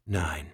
9.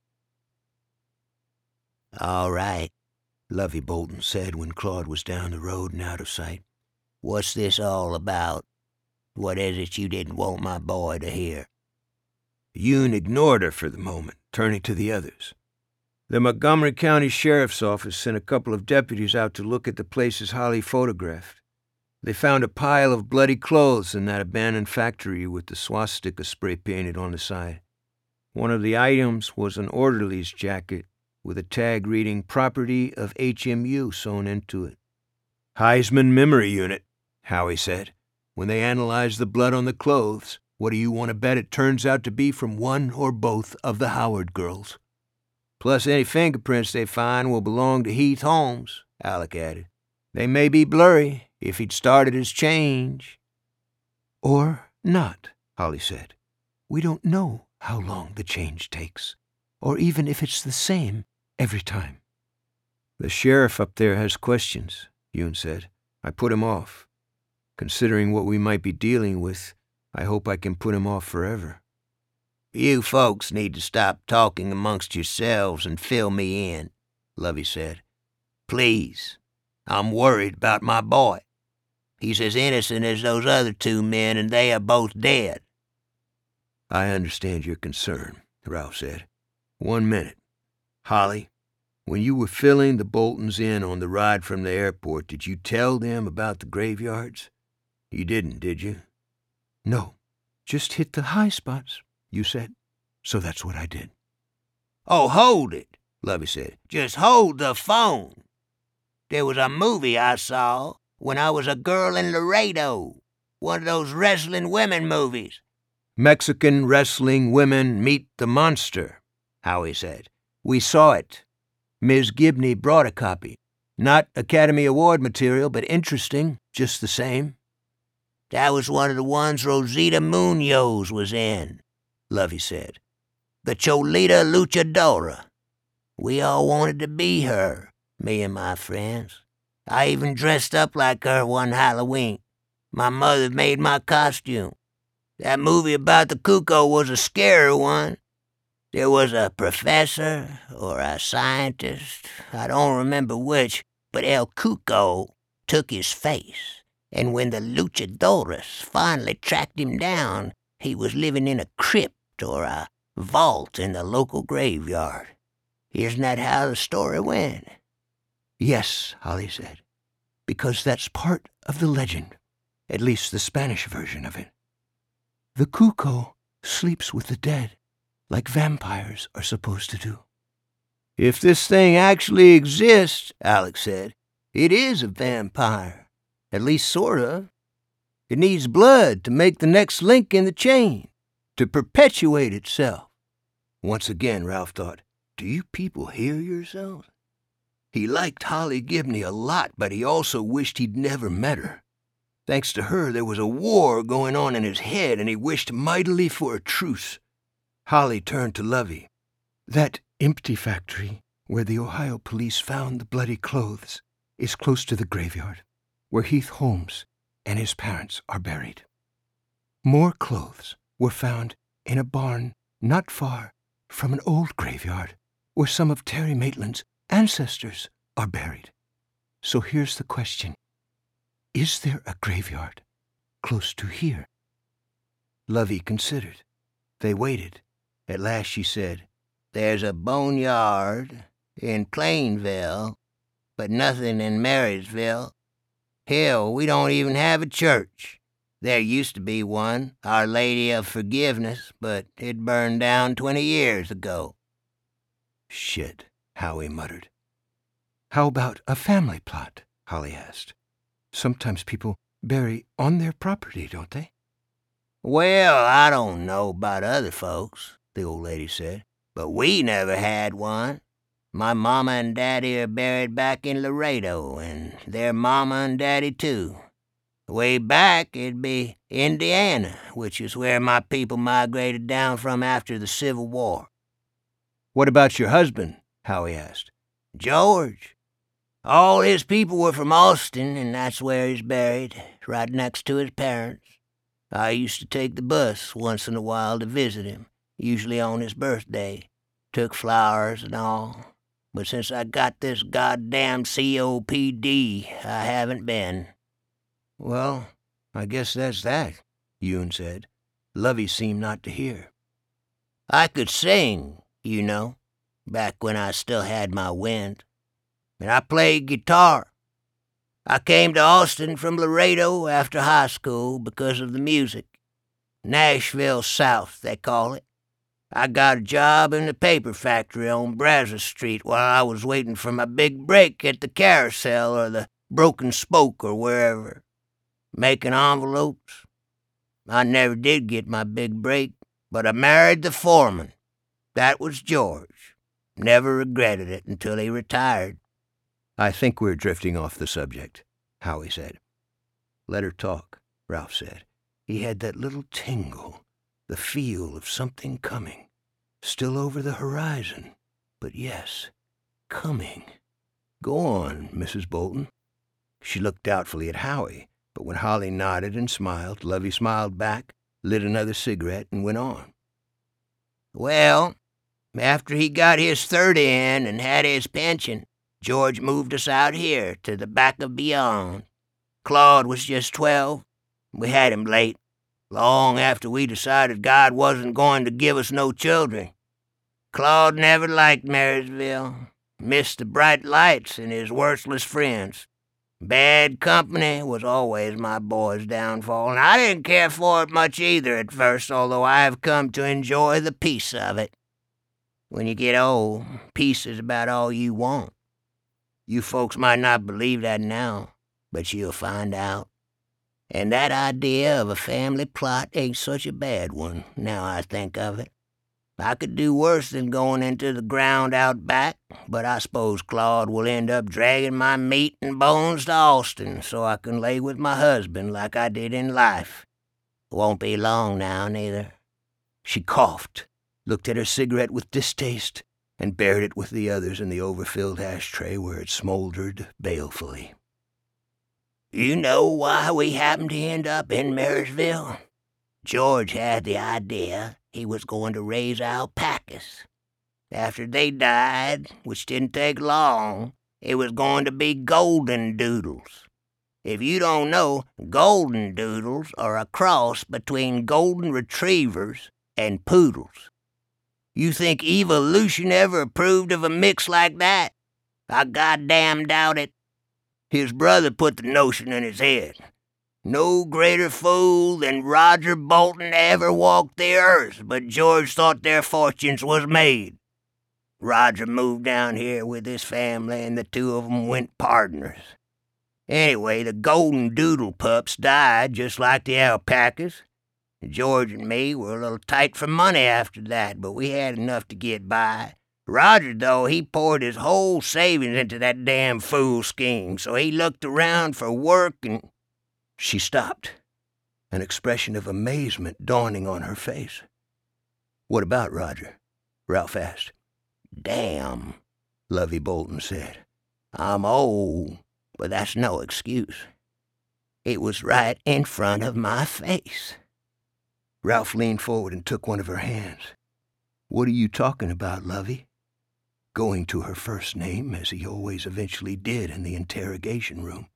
"All right," Lovey Bolton said when Claude was down the road and out of sight. "What's this all about? What is it you didn't want my boy to hear?" Yoon ignored her for the moment, turning to the others. "The Montgomery County Sheriff's Office sent a couple of deputies out to look at the places Holly photographed. They found a pile of bloody clothes in that abandoned factory with the swastika spray painted on the side. One of the items was an orderly's jacket with a tag reading Property of HMU sewn into it. Heisman Memory Unit," Howie said. "When they analyzed the blood on the clothes, what do you want to bet it turns out to be from one or both of the Howard girls? Plus any fingerprints they find will belong to Heath Holmes," Alec added. "They may be blurry if he'd started his change." "Or not," Holly said. "We don't know how long the change takes, or even if it's the same every time." "The sheriff up there has questions," Yoon said. "I put him off. Considering what we might be dealing with, I hope I can put him off forever." "You folks need to stop talking amongst yourselves and fill me in," Lovey said. "Please. I'm worried about my boy. He's as innocent as those other two men, and they are both dead." "I understand your concern," Ralph said. "1 minute. Holly, when you were filling the Boltons in on the ride from the airport, did you tell them about the graveyards? You didn't, did you?" "No, just hit the high spots, you said, so that's what I did." "Oh, hold it," Lovey said. "Just hold the phone. There was a movie I saw when I was a girl in Laredo. One of those wrestling women movies." "Mexican Wrestling Women Meet the Monster," Howie said. "We saw it. Ms. Gibney brought a copy. Not Academy Award material, but interesting, just the same." "That was one of the ones Rosita Munoz was in," Lovey said. "The Cholita Luchadora. We all wanted to be her, me and my friends. I even dressed up like her one Halloween. My mother made my costume. That movie about the Cuco was a scary one. There was a professor or a scientist, I don't remember which, but El Cuco took his face, and when the luchadoras finally tracked him down, he was living in a crypt or a vault in the local graveyard. Isn't that how the story went?" "Yes," Holly said, "because that's part of the legend, at least the Spanish version of it. The Cuco sleeps with the dead, like vampires are supposed to do." "If this thing actually exists," Alex said, "it is a vampire. At least sort of. It needs blood to make the next link in the chain, to perpetuate itself." Once again, Ralph thought, do you people hear yourselves? He liked Holly Gibney a lot, but he also wished he'd never met her. Thanks to her, there was a war going on in his head, and he wished mightily for a truce. Holly turned to Lovey. "That empty factory where the Ohio police found the bloody clothes is close to the graveyard, where Heath Holmes and his parents are buried. More clothes were found in a barn not far from an old graveyard where some of Terry Maitland's ancestors are buried. So here's the question. Is there a graveyard close to here?" Lovey considered. They waited. At last she said, "There's a boneyard in Plainville, but nothing in Marysville. Hell, we don't even have a church. There used to be one, Our Lady of Forgiveness, but it burned down 20 years ago." "Shit," Howie muttered. "How about a family plot?" Holly asked. "Sometimes people bury on their property, don't they?" "Well, I don't know about other folks," the old lady said, "but we never had one. My mama and daddy are buried back in Laredo, and their mama and daddy too. Way back, it'd be Indiana, which is where my people migrated down from after the Civil War." "What about your husband?" Howie asked. "George. All his people were from Austin, and that's where he's buried, right next to his parents. I used to take the bus once in a while to visit him. usually on his birthday. Took flowers and all. But since I got this goddamn COPD, I haven't been." "Well, I guess that's that," Yoon said. Lovey seemed not to hear. "I could sing, you know, back when I still had my wind. And I played guitar. I came to Austin from Laredo after high school because of the music. Nashville South, they call it. I got a job in the paper factory on Brazos Street while I was waiting for my big break at the Carousel or the Broken Spoke or wherever. Making envelopes. I never did get my big break, but I married the foreman. That was George. Never regretted it until he retired." "I think we're drifting off the subject," Howie said. "Let her talk," Ralph said. He had that little tingle, the feel of something coming, still over the horizon, but yes, coming. "Go on, Mrs. Bolton." She looked doubtfully at Howie, but when Holly nodded and smiled, Lovey smiled back, lit another cigarette, and went on. "Well, after he got his 30 in and had his pension, George moved us out here to the back of beyond. Claude was just 12. We had him late, long after we decided God wasn't going to give us no children. Claude never liked Marysville, missed the bright lights and his worthless friends. Bad company was always my boy's downfall, and I didn't care for it much either at first, although I have come to enjoy the peace of it. When you get old, peace is about all you want. You folks might not believe that now, but you'll find out. And that idea of a family plot ain't such a bad one, now I think of it. I could do worse than going into the ground out back, but I suppose Claude will end up dragging my meat and bones to Austin so I can lay with my husband like I did in life. Won't be long now, neither." She coughed, looked at her cigarette with distaste, and buried it with the others in the overfilled ashtray where it smoldered balefully. "You know why we happened to end up in Marysville? George had the idea he was going to raise alpacas. After they died, which didn't take long, it was going to be golden doodles. If you don't know, golden doodles are a cross between golden retrievers and poodles. You think evolution ever approved of a mix like that? I goddamn doubt it. His brother put the notion in his head. No greater fool than Roger Bolton ever walked the earth, but George thought their fortunes was made. Roger moved down here with his family, and the two of 'em went pardners. Anyway, the golden doodle pups died just like the alpacas. George and me were a little tight for money after that, but we had enough to get by. Roger, though, he poured his whole savings into that damn fool scheme, so he looked around for work and—" She stopped, an expression of amazement dawning on her face. "What about Roger?" Ralph asked. "Damn," Lovey Bolton said. "I'm old, but that's no excuse. It was right in front of my face." Ralph leaned forward and took one of her hands. "What are you talking about, Lovey?" Going to her first name, as he always eventually did in the interrogation room.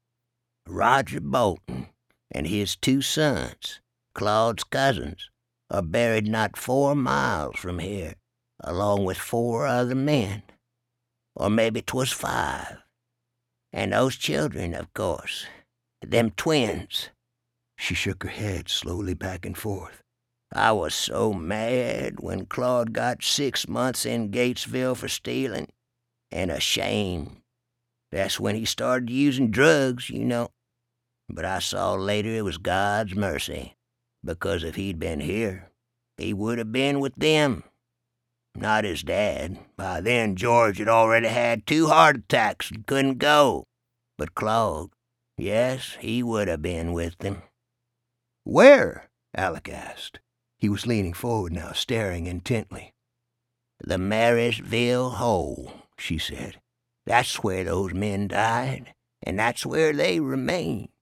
"Roger Bolton and his 2 sons, Claude's cousins, are buried not 4 miles from here, along with 4 other men. Or maybe 'twas 5. And those children, of course. Them twins." She shook her head slowly back and forth. "I was so mad when Claude got 6 months in Gatesville for stealing, and ashamed. That's when he started using drugs, you know. But I saw later it was God's mercy, because if he'd been here, he would have been with them. Not his dad. By then George had already had 2 heart attacks and couldn't go. But Claude, yes, he would have been with them." "Where?" Alec asked. He was leaning forward now, staring intently. "The Marysville Hole," she said. "That's where those men died, and that's where they remain.